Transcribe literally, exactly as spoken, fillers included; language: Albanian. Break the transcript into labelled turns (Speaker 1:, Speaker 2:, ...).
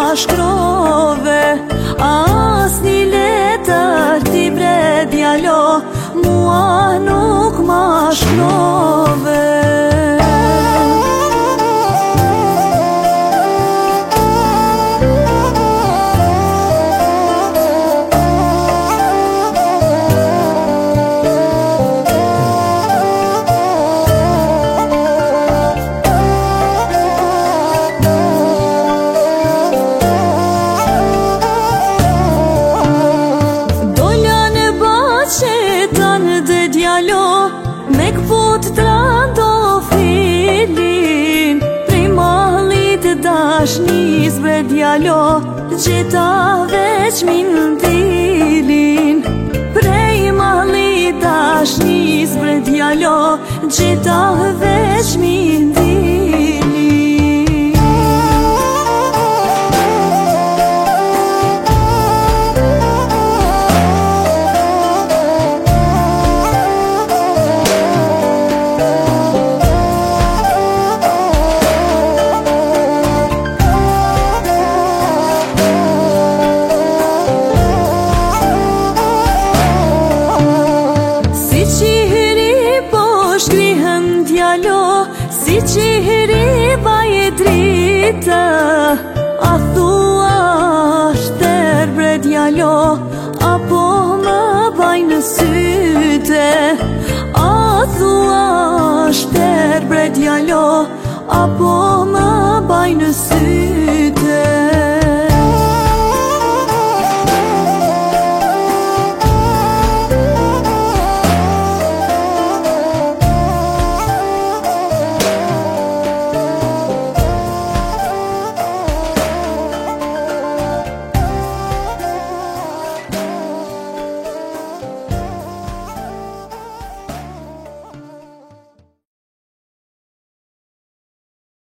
Speaker 1: shkrove, as një letër ti bre djalo, mua nuk ma shkrove. Me këput të rando filin, prej malit dashnis bre djalo, gjeta veç min dilin. Prej malit dashnis bre djalo, gjeta veç min dilin. Si qihri baje drita, a thua shter bre djalo, apo më baj në syte. A thua shter bre djalo, apo më